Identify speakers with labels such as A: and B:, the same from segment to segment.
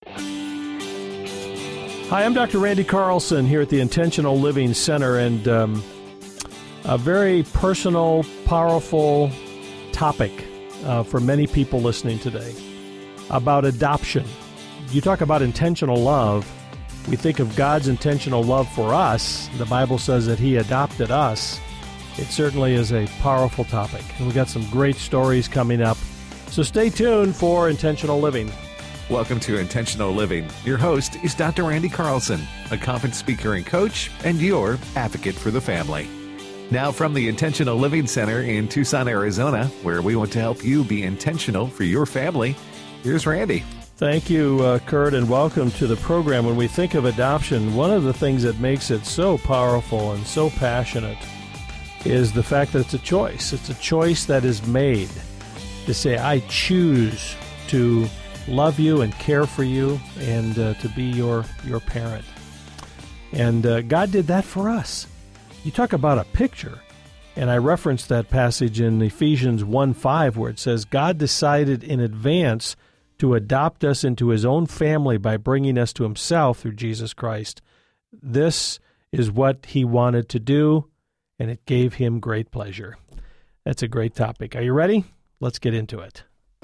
A: Hi, I'm Dr. Randy Carlson here at the Intentional Living Center, and a very personal, powerful topic for many people listening today about adoption. You talk about intentional love. We think of God's intentional love for us. The Bible says that He adopted us. It certainly is a powerful topic, and we've got some great stories coming up. So stay tuned for Intentional Living.
B: Welcome to Intentional Living. Your host is Dr. Randy Carlson, a conference speaker and coach, and your advocate for the family. Now from the Intentional Living Center in Tucson, Arizona, where we want to help you be intentional for your family, here's Randy.
A: Thank you, Kurt, and welcome to the program. When we think of adoption, one of the things that makes it so powerful and so passionate is the fact that it's a choice. It's a choice that is made to say, I choose to love you and care for you and to be your parent. And God did that for us. You talk about a picture, and I referenced that passage in Ephesians 1:5 where it says, God decided in advance to adopt us into His own family by bringing us to Himself through Jesus Christ. This is what He wanted to do, and it gave Him great pleasure. That's a great topic. Are you ready? Let's get into it.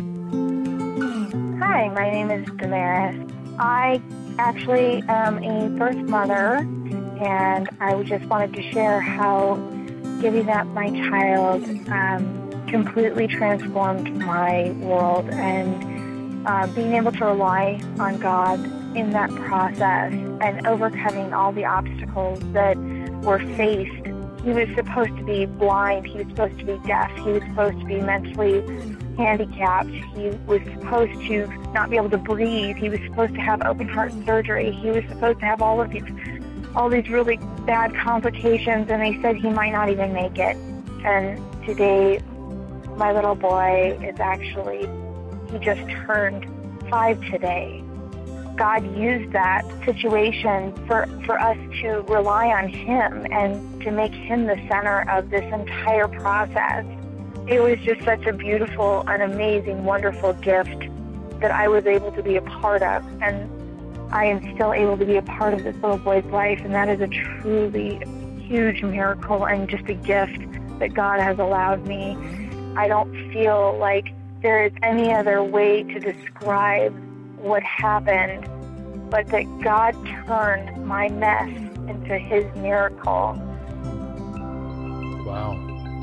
C: Hi, my name is Damaris. I actually am a birth mother, and I just wanted to share how giving up my child completely transformed my world, and being able to rely on God in that process and overcoming all the obstacles that were faced. He was supposed to be blind. He was supposed to be deaf. He was supposed to be mentally handicapped. He was supposed to not be able to breathe. He was supposed to have open heart surgery. He was supposed to have all these really bad complications, and they said he might not even make it. And today, my little boy is he just turned 5 today. God used that situation for us to rely on Him and to make Him the center of this entire process. It was just such a beautiful, an amazing, wonderful gift that I was able to be a part of. And I am still able to be a part of this little boy's life. And that is a truly huge miracle and just a gift that God has allowed me. I don't feel like there is any other way to describe what happened, but that God turned my mess into His miracle.
A: Wow.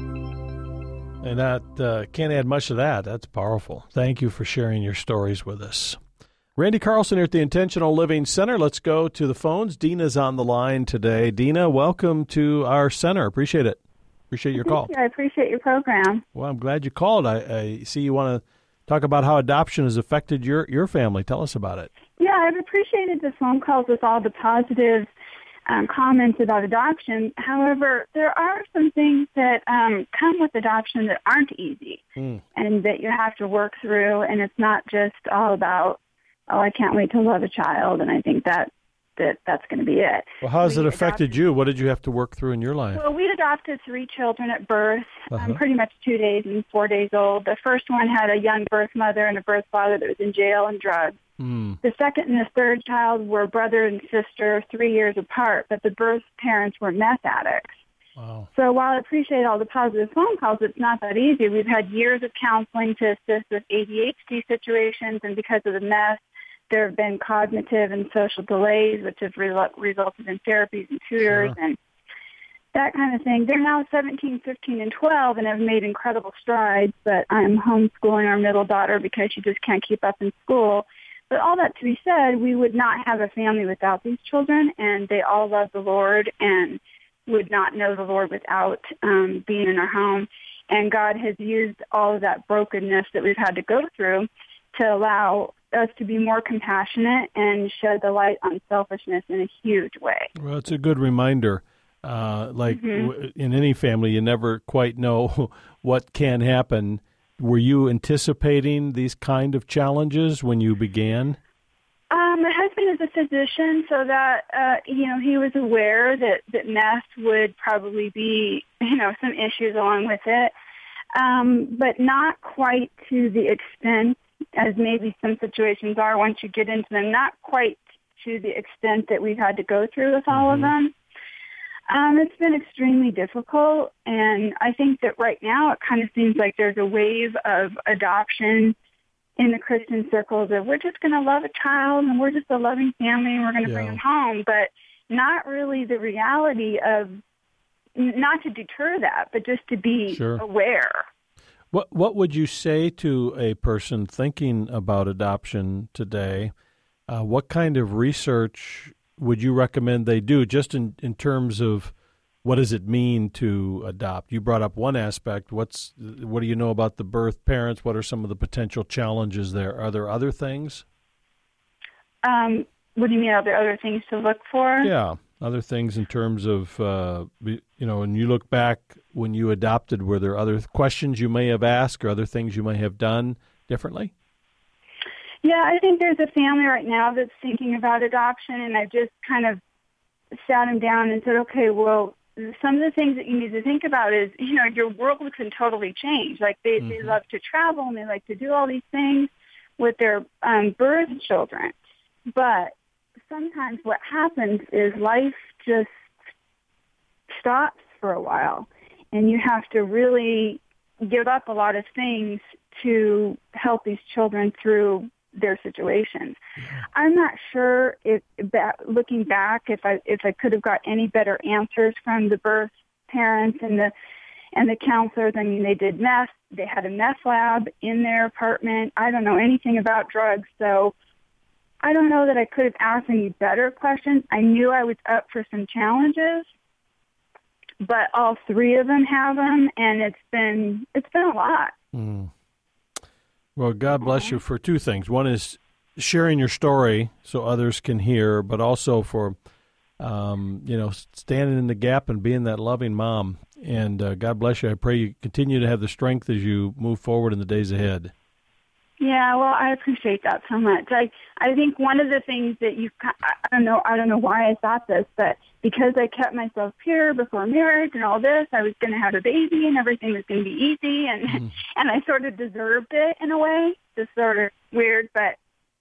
A: And that can't add much to that. That's powerful. Thank you for sharing your stories with us. Randy Carlson here at the Intentional Living Center. Let's go to the phones. Dina's on the line today. Dina, welcome to our center. Appreciate it. Appreciate your call.
D: Thank you. I appreciate your program.
A: Well, I'm glad you called. I see you want to talk about how adoption has affected your family. Tell us about it.
D: Yeah, I've appreciated the phone calls with all the positive comments about adoption. However, there are some things that come with adoption that aren't easy and that you have to work through, and it's not just all about, I can't wait to love a child, and I think that's going to be it.
A: Well, how has it affected you? What did you have to work through in your life?
D: Well, we'd adopted 3 children at birth, pretty much 2 days and 4 days old. The first one had a young birth mother and a birth father that was in jail and drugged. The second and the third child were brother and sister, 3 years apart, but the birth parents were meth addicts.
A: Wow.
D: So while I appreciate all the positive phone calls, it's not that easy. We've had years of counseling to assist with ADHD situations, and because of the mess, there have been cognitive and social delays, which have resulted in therapies and tutors and that kind of thing. They're now 17, 15, and 12 and have made incredible strides, but I'm homeschooling our middle daughter because she just can't keep up in school. But all that to be said, we would not have a family without these children, and they all love the Lord and would not know the Lord without being in our home. And God has used all of that brokenness that we've had to go through to allow us to be more compassionate and shed the light on selfishness in a huge way.
A: Well, it's a good reminder. In any family, you never quite know what can happen. Were you anticipating these kind of challenges when you began?
D: My husband is a physician, so that, he was aware that meth would probably be, some issues along with it, but not quite to the extent as maybe some situations are once you get into them, not quite to the extent that we've had to go through with all of them. It's been extremely difficult, and I think that right now it kind of seems like there's a wave of adoption in the Christian circles of we're just going to love a child and we're just a loving family and we're going to bring them home, but not really the reality of, not to deter that, but just to be aware.
A: What would you say to a person thinking about adoption today? What kind of research would you recommend they do, just in terms of what does it mean to adopt? You brought up one aspect. What do you know about the birth parents? What are some of the potential challenges there? Are there other things?
D: What do you mean, are there other things to look for?
A: Yeah, other things in terms of, when you look back when you adopted, were there other questions you may have asked or other things you may have done differently?
D: Yeah, I think there's a family right now that's thinking about adoption, and I just kind of sat them down and said, okay, well, some of the things that you need to think about is, your world can totally change. Like they love to travel and they like to do all these things with their birth children. But sometimes what happens is life just stops for a while, and you have to really give up a lot of things to help these children through their situations. I'm not sure if looking back if I could have got any better answers from the birth parents and the counselors. I mean, they did meth. They had a meth lab in their apartment. I don't know anything about drugs, so I don't know that I could have asked any better questions. I knew I was up for some challenges, but all three of them have them, and it's been a lot.
A: Well, God bless you for two things. One is sharing your story so others can hear, but also for, standing in the gap and being that loving mom. And God bless you. I pray you continue to have the strength as you move forward in the days ahead.
D: Yeah, well, I appreciate that so much. I think one of the things that I don't know why I thought this, but because I kept myself pure before marriage and all this, I was going to have a baby and everything was going to be easy, and and I sort of deserved it in a way. Just sort of weird, but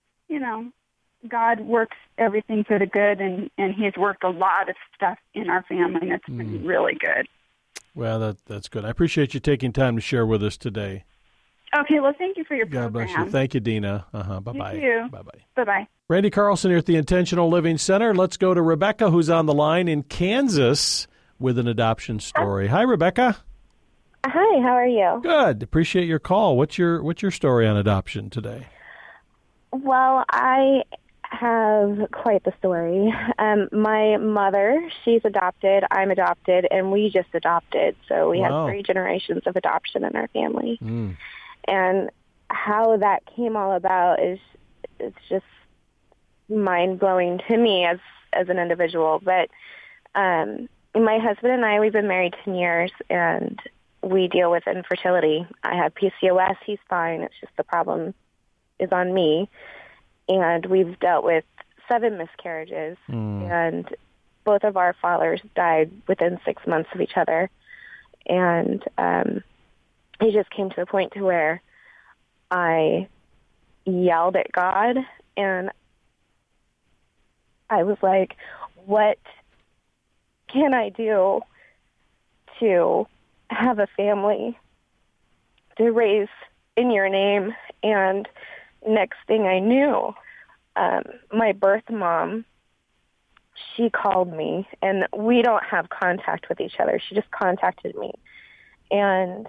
D: God works everything for the good, and He has worked a lot of stuff in our family, and it's been really good.
A: Well, that's good. I appreciate you taking time to share with us today.
D: Okay, well, thank you for your program.
A: God bless you. Thank you, Dina. Bye-bye.
D: You too.
A: Bye-bye.
D: Bye-bye.
A: Randy Carlson here at the Intentional Living Center. Let's go to Rebecca, who's on the line in Kansas with an adoption story. Hi, Rebecca.
E: Hi, how are you?
A: Good. Appreciate your call. What's your story on adoption today?
E: Well, I have quite the story. My mother, she's adopted, I'm adopted, and we just adopted. So we have 3 generations of adoption in our family. And how that came all about it's just mind-blowing to me as an individual. But my husband and I, we've been married 10 years, and we deal with infertility. I have PCOS. He's fine. It's just the problem is on me. And we've dealt with 7 miscarriages, and both of our fathers died within 6 months of each other. And it just came to a point to where I yelled at God, and I was like, what can I do to have a family to raise in your name? And next thing I knew, my birth mom, she called me, and we don't have contact with each other. She just contacted me. And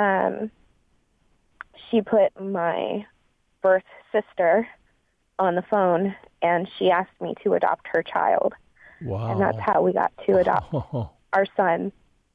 E: she put my birth sister on the phone, and she asked me to adopt her child.
A: Wow.
E: And that's how we got to adopt our son.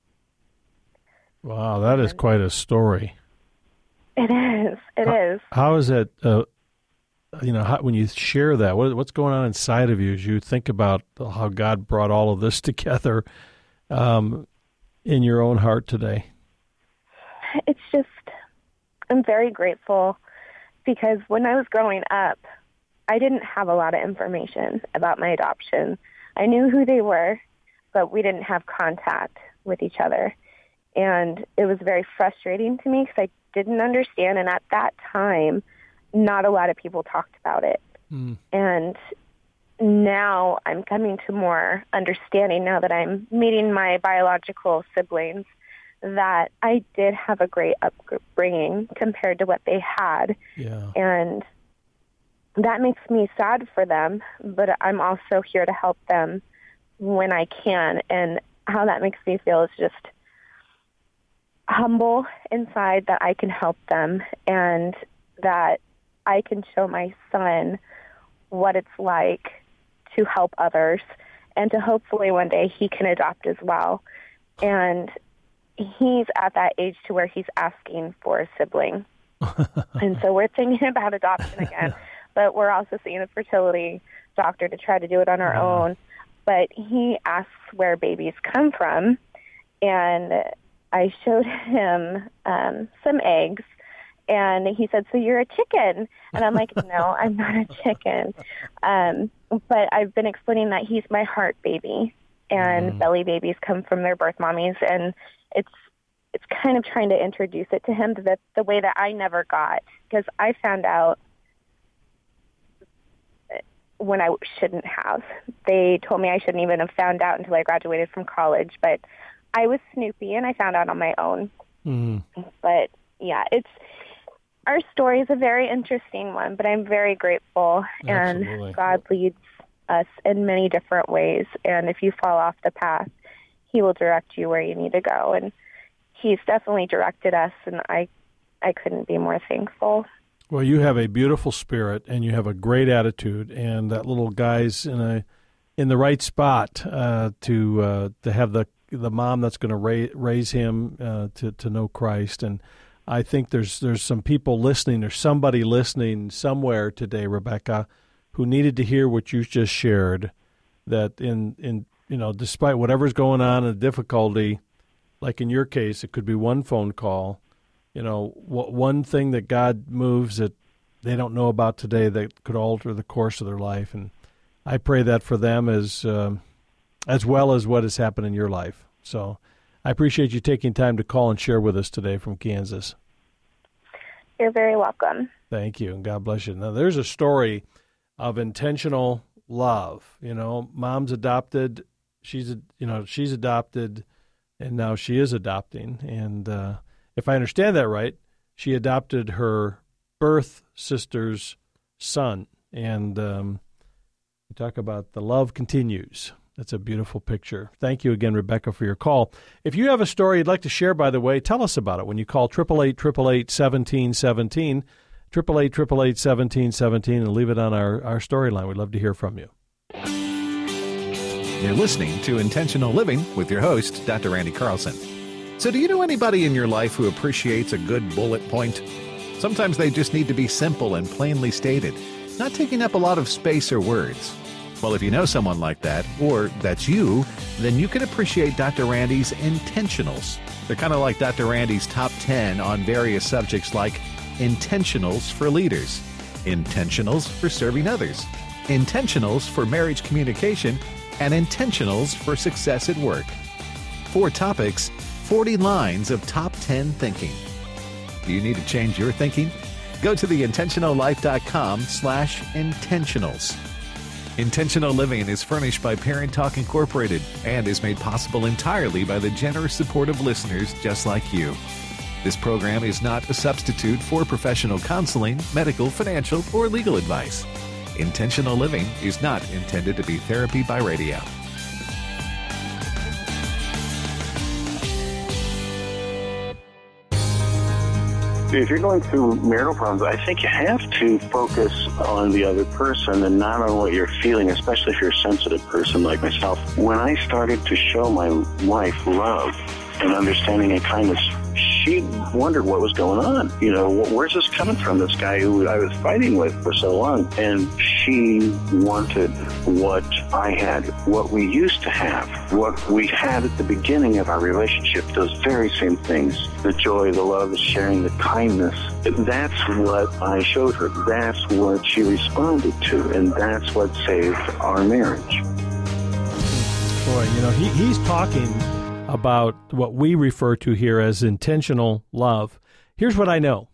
A: Wow, that is quite a story.
E: It is. It is.
A: How is it, when you share that, what's going on inside of you as you think about how God brought all of this together in your own heart today?
E: It's just, I'm very grateful because when I was growing up, I didn't have a lot of information about my adoption. I knew who they were, but we didn't have contact with each other. And it was very frustrating to me because I didn't understand. And at that time, not a lot of people talked about it. And now I'm coming to more understanding, now that I'm meeting my biological siblings, that I did have a great upbringing compared to what they had.
A: Yeah.
E: And that makes me sad for them, but I'm also here to help them when I can. And how that makes me feel is just humble inside that I can help them and that I can show my son what it's like to help others and to hopefully one day he can adopt as well. And he's at that age to where he's asking for a sibling. And so we're thinking about adoption again, but we're also seeing a fertility doctor to try to do it on our own. But he asks where babies come from, and I showed him some eggs, and he said, "So you're a chicken?" And I'm like, "No, I'm not a chicken." But I've been explaining that he's my heart baby, and belly babies come from their birth mommies, and it's kind of trying to introduce it to him the way that I never got, because I found out when I shouldn't have. They told me I shouldn't even have found out until I graduated from college, but I was snoopy and I found out on my own. But yeah, our story is a very interesting one, but I'm very grateful.
A: Absolutely.
E: And God leads us in many different ways. And if you fall off the path, he will direct you where you need to go. And he's definitely directed us, and I couldn't be more thankful.
A: Well, you have a beautiful spirit, and you have a great attitude, and that little guy's in the right spot to have the mom that's going to raise him to know Christ. And I think there's some people listening. There's somebody listening somewhere today, Rebecca, who needed to hear what you just shared. That in despite whatever's going on and difficulty, like in your case, it could be one phone call. One thing that God moves that they don't know about today that could alter the course of their life. And I pray that for them as well as what has happened in your life. So I appreciate you taking time to call and share with us today from Kansas.
E: You're very welcome.
A: Thank you, and God bless you. Now, there's a story of intentional love. Mom's adopted. She's adopted, and now she is adopting. And if I understand that right, she adopted her birth sister's son. And we talk about the love continues. That's a beautiful picture. Thank you again, Rebecca, for your call. If you have a story you'd like to share, by the way, tell us about it when you call 888-888-1717, 888-888-1717, and leave it on our story line. We'd love to hear from you.
B: You're listening to Intentional Living with your host, Dr. Randy Carlson. So do you know anybody in your life who appreciates a good bullet point? Sometimes they just need to be simple and plainly stated, not taking up a lot of space or words. Well, if you know someone like that, or that's you, then you can appreciate Dr. Randy's intentionals. They're kind of like Dr. Randy's top 10 on various subjects like intentionals for leaders, intentionals for serving others, intentionals for marriage communication, and intentionals for success at work. 4 topics, 40 lines of top 10 thinking. Do you need to change your thinking? Go to theintentionallife.com/intentionals. Intentional Living is furnished by Parent Talk Incorporated and is made possible entirely by the generous support of listeners just like you. This program is not a substitute for professional counseling, medical, financial, or legal advice. Intentional Living is not intended to be therapy by radio.
F: If you're going through marital problems, I think you have to focus on the other person and not on what you're feeling, especially if you're a sensitive person like myself. When I started to show my wife love and understanding and kindness, she wondered what was going on. Where's this coming from, this guy who I was fighting with for so long? And she wanted what I had, what we used to have, what we had at the beginning of our relationship, those very same things, the joy, the love, the sharing, the kindness. That's what I showed her. That's what she responded to, and that's what saved our marriage.
A: Boy, he's talking about what we refer to here as intentional love. Here's what I know.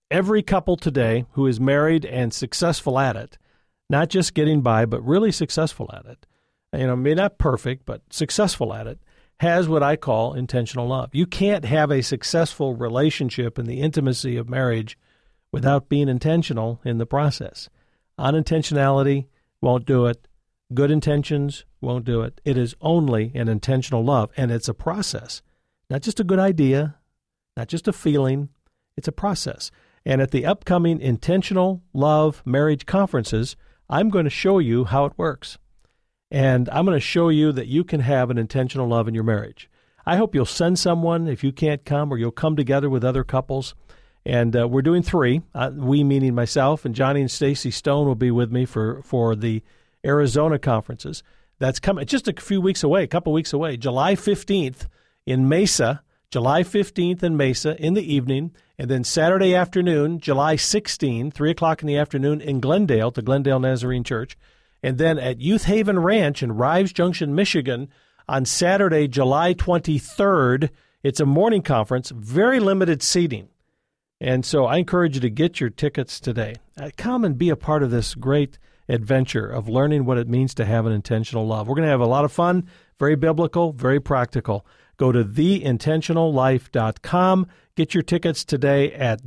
A: Every couple today who is married and successful at it, not just getting by, but really successful at it, maybe not perfect, but successful at it, has what I call intentional love. You can't have a successful relationship in the intimacy of marriage without being intentional in the process. Unintentionality won't do it. Good intentions won't do it. It is only an intentional love, and it's a process, not just a good idea, not just a feeling. It's a process. And at the upcoming Intentional Love Marriage Conferences, I'm going to show you how it works. And I'm going to show you that you can have an intentional love in your marriage. I hope you'll send someone if you can't come, or you'll come together with other couples. And we're doing 3, we meaning myself, and Johnny and Stacy Stone will be with me for the Arizona conferences. That's coming just a few weeks away, a couple weeks away, July 15th in Mesa, July 15th in Mesa in the evening, and then Saturday afternoon, July 16, 3 o'clock in the afternoon in Glendale, to Glendale Nazarene Church, and then at Youth Haven Ranch in Rives Junction, Michigan, on Saturday, July 23rd. It's a morning conference, very limited seating. And so I encourage you to get your tickets today. Come and be a part of this great adventure of learning what it means to have an intentional love. We're going to have a lot of fun, very biblical, very practical. Go to theintentionallife.com. Get your tickets today at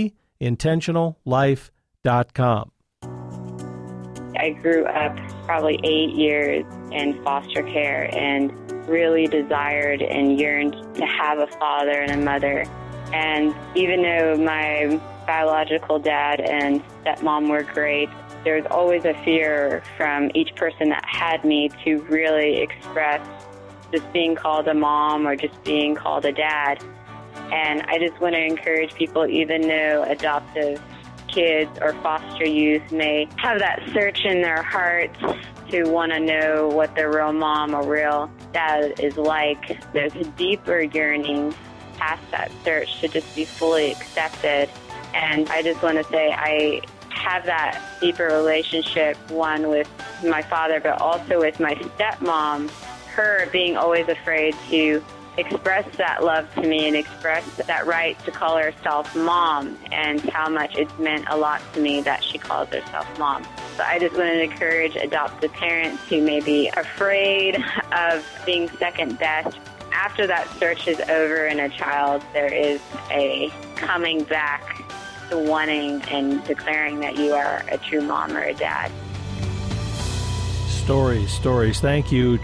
A: theintentionallife.com.
G: I grew up probably 8 years in foster care and really desired and yearned to have a father and a mother. And even though my biological dad and stepmom were great, there was always a fear from each person that had me to really express just being called a mom or just being called a dad. And I just want to encourage people, even though adoptive kids or foster youth may have that search in their hearts to want to know what their real mom or real dad is like, there's a deeper yearning past that search to just be fully accepted. And I just want to say I have that deeper relationship, one with my father, but also with my stepmom, her being always afraid to express that love to me and express that right to call herself mom, and how much it's meant a lot to me that she calls herself mom. So I just want to encourage adoptive parents who may be afraid of being second best. After that search is over in a child, there is a coming back to wanting and declaring that you are a true mom or a dad.
A: Stories. Thank you.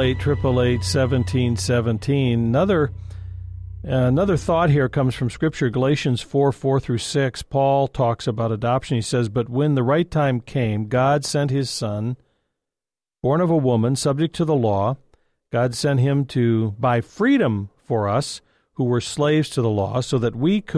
A: 888-888-1717. Another thought here comes from Scripture, Galatians 4:4-6. Paul talks about adoption. He says, "But when the right time came, God sent his Son, born of a woman, subject to the law. God sent him to buy freedom for us who were slaves to the law, so that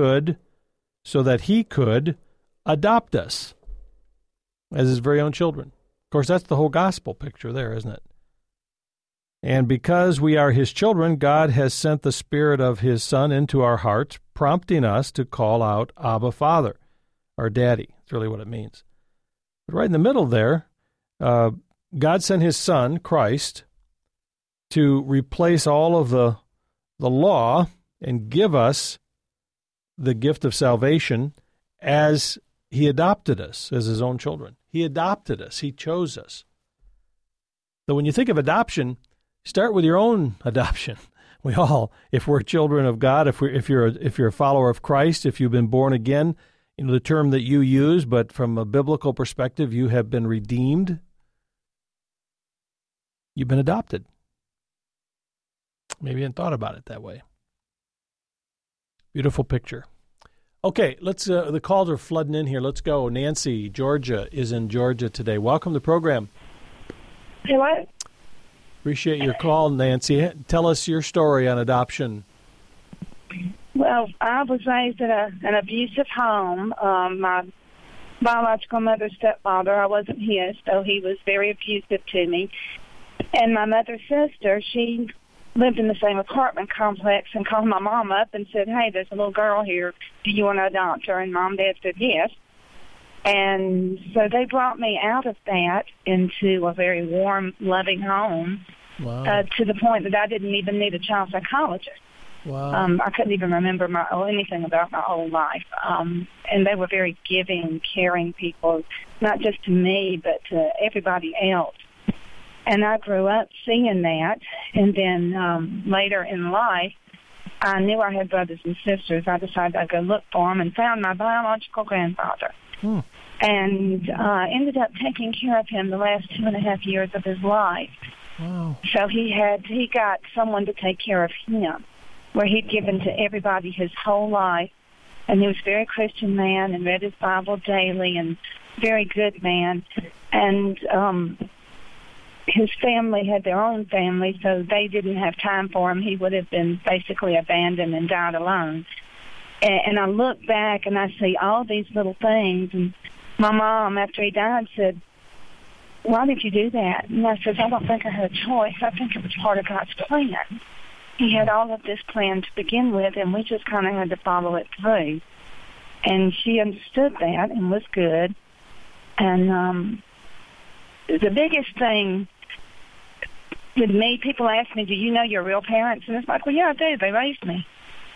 A: he could adopt us as his very own children." Of course, that's the whole gospel picture there, isn't it? "And because we are his children, God has sent the Spirit of his Son into our hearts, prompting us to call out, Abba, Father," or Daddy. That's really what it means. But right in the middle there, God sent his Son, Christ, to replace all of the law and give us the gift of salvation as he adopted us as his own children. He adopted us. He chose us. So when you think of adoption, start with your own adoption. We all, if we're children of God, if you're a follower of Christ, if you've been born again, the term that you use, but from a biblical perspective, you have been redeemed. You've been adopted. Maybe you hadn't thought about it that way. Beautiful picture. Okay, let's. The calls are flooding in here. Let's go. Nancy, Georgia, is in Georgia today. Welcome to the program.
H: Hello.
A: Appreciate your call, Nancy. Tell us your story on adoption.
H: Well, I was raised in an abusive home. My biological mother's stepfather, I wasn't his, so he was very abusive to me. And my mother's sister, she lived in the same apartment complex and called my mom up and said, "Hey, there's a little girl here. Do you want to adopt her?" And Mom and Dad said yes. And so they brought me out of that into a very warm, loving home.
A: Wow.
H: To the point that I didn't even need a child psychologist.
A: Wow.
H: I couldn't even remember anything about my whole life. And they were very giving, caring people, not just to me, but to everybody else. And I grew up seeing that. And then later in life, I knew I had brothers and sisters. I decided I'd go look for them and found my biological grandfather. And ended up taking care of him the last 2.5 years of his life.
A: Wow.
H: So he got someone to take care of him, where he'd given to everybody his whole life. And he was a very Christian man and read his Bible daily and very good man. And his family had their own family, so they didn't have time for him. He would have been basically abandoned and died alone. And I look back and I see all these little things. And my mom, after he died, said, "Why did you do that?" And I said, "I don't think I had a choice. I think it was part of God's plan. He had all of this plan to begin with, and we just kind of had to follow it through." And she understood that and was good. And the biggest thing with me, people ask me, "Do you know your real parents?" And it's like, well, yeah, I do. They raised me.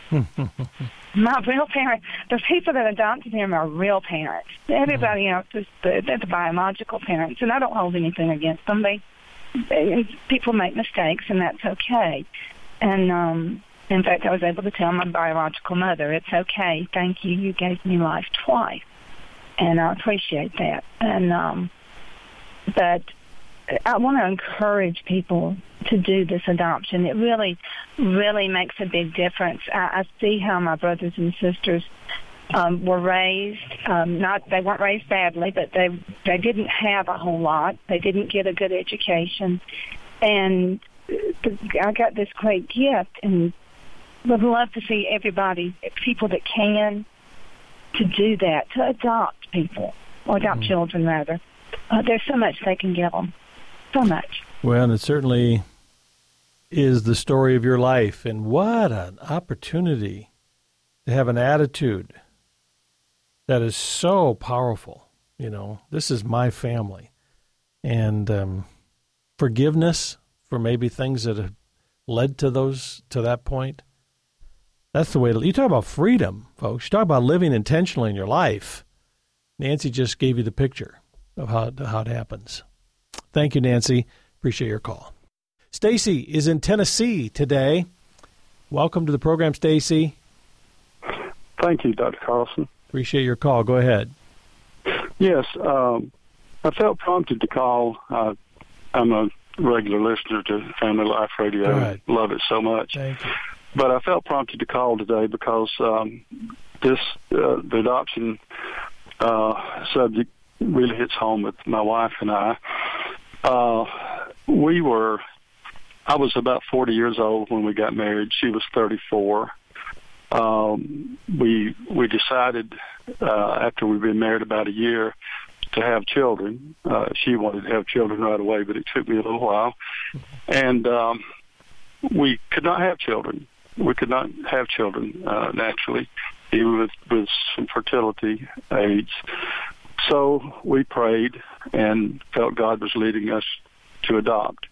H: My real parents, the people that adopted him are real parents. Everybody else is they're the biological parents, and I don't hold anything against them. People make mistakes, and that's okay. And in fact, I was able to tell my biological mother, "It's okay. Thank you. You gave me life twice," and I appreciate that. And but I want to encourage people to do this adoption. It really, really makes a big difference. I see how my brothers and sisters were raised. They weren't raised badly, but they didn't have a whole lot. They didn't get a good education, and I got this great gift, and would love to see people that can, to do that, to adopt people or adopt children rather. There's so much they can give them. So much.
A: Well, and it certainly is the story of your life. And what an opportunity to have an attitude that is so powerful. You know, this is my family. And forgiveness for maybe things that have led to that point. That's the way you talk about freedom, folks. You talk about living intentionally in your life. Nancy just gave you the picture of how it happens. Thank you, Nancy. Appreciate your call. Stacy is in Tennessee today. Welcome to the program, Stacy.
I: Thank you, Dr. Carlson.
A: Appreciate your call. Go ahead.
I: Yes, I felt prompted to call. I'm a regular listener to Family Life Radio.
A: Right.
I: Love it so much.
A: Thank you.
I: But I felt prompted to call today because the adoption subject really hits home with my wife and I. I was about 40 years old when we got married. She was 34. We decided after we'd been married about a year to have children. She wanted to have children right away, but it took me a little while. And we could not have children. We could not have children naturally, even with some fertility aids. So we prayed and felt God was leading us to adopt.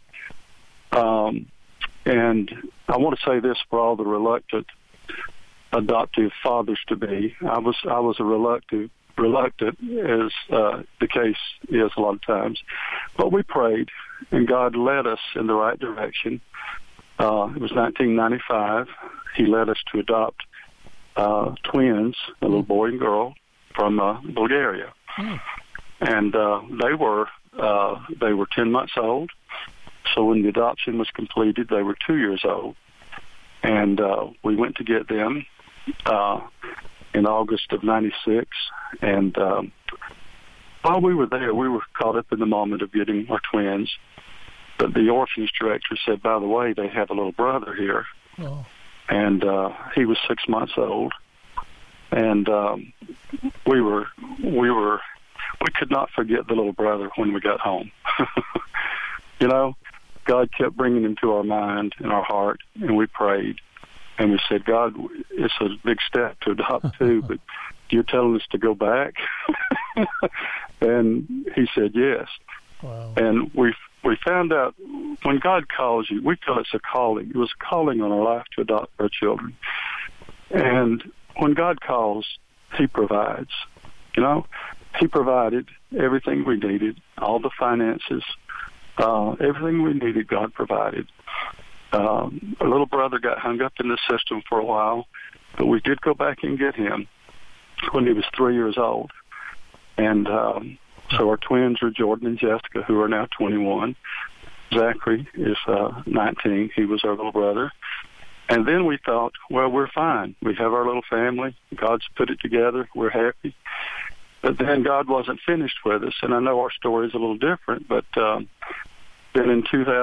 I: And I want to say this for all the reluctant adoptive fathers to be. I was a reluctant, as the case is a lot of times. But we prayed, and God led us in the right direction. It was 1995. He led us to adopt twins, a little boy and girl, from Bulgaria. And they were 10 months old. So when the adoption was completed, they were 2 years old. And we went to get them in August of 96. And while we were there, we were caught up in the moment of getting our twins. But the orphanage director said, by the way, they have a little brother here. Oh. And he was 6 months old. And we could not forget the little brother when we got home. You know, God kept bringing him to our mind and our heart, and we prayed. And we said, God, it's a big step to adopt two, but you're telling us to go back? And he said yes.
A: Wow.
I: And we found out when God calls you, we feel it's a calling. It was a calling on our life to adopt our children. And when God calls, He provides. You know, He provided everything we needed, all the finances, everything we needed, God provided. A little brother got hung up in the system for a while, but we did go back and get him when he was 3 years old. And so our twins are Jordan and Jessica, who are now 21. Zachary is 19. He was our little brother. And then we thought, well, we're fine. We have our little family. God's put it together. We're happy. But then God wasn't finished with us, and I know our story is a little different, but then in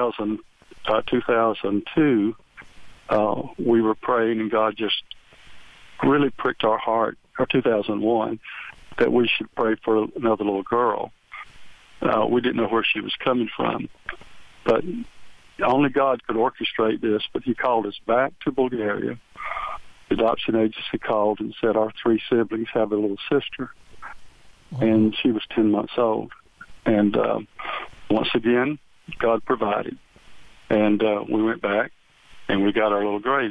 I: 2002, we were praying, and God just really pricked our heart, or 2001, that we should pray for another little girl. We didn't know where she was coming from, but only God could orchestrate this, but He called us back to Bulgaria. The adoption agency called and said our 3 siblings have a little sister, and she was 10 months old. And once again, God provided. And we went back, and we got our little Grace.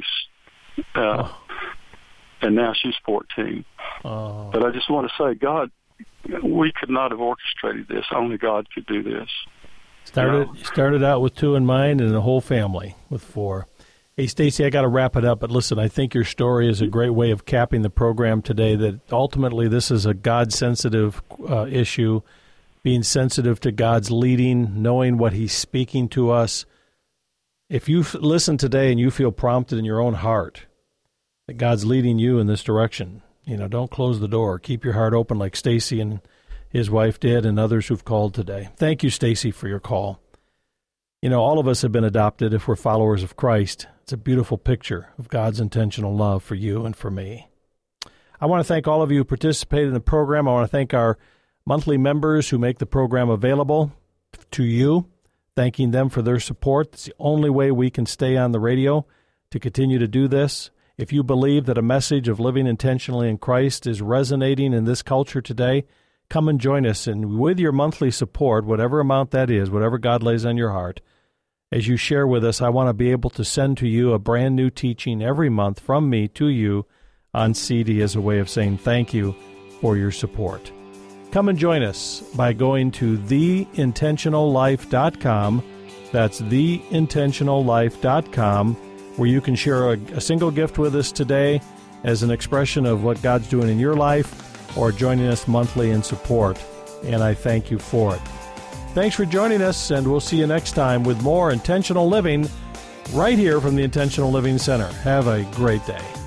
I: And now she's 14. But I just want to say, God, we could not have orchestrated this. Only God could do this.
A: Started out with 2 in mind and a whole family with 4. Hey, Stacy, I got to wrap it up, but listen, I think your story is a great way of capping the program today, that ultimately this is a God-sensitive issue, being sensitive to God's leading, knowing what He's speaking to us. If you listen today and you feel prompted in your own heart that God's leading you in this direction, don't close the door. Keep your heart open like Stacy and his wife did, and others who've called today. Thank you, Stacy, for your call. All of us have been adopted if we're followers of Christ. It's a beautiful picture of God's intentional love for you and for me. I want to thank all of you who participated in the program. I want to thank our monthly members who make the program available to you, thanking them for their support. It's the only way we can stay on the radio to continue to do this. If you believe that a message of living intentionally in Christ is resonating in this culture today, come and join us. And with your monthly support, whatever amount that is, whatever God lays on your heart, as you share with us, I want to be able to send to you a brand new teaching every month from me to you on CD as a way of saying thank you for your support. Come and join us by going to theintentionallife.com. That's theintentionallife.com, where you can share a single gift with us today as an expression of what God's doing in your life, or joining us monthly in support, and I thank you for it. Thanks for joining us, and we'll see you next time with more intentional living right here from the Intentional Living Center. Have a great day.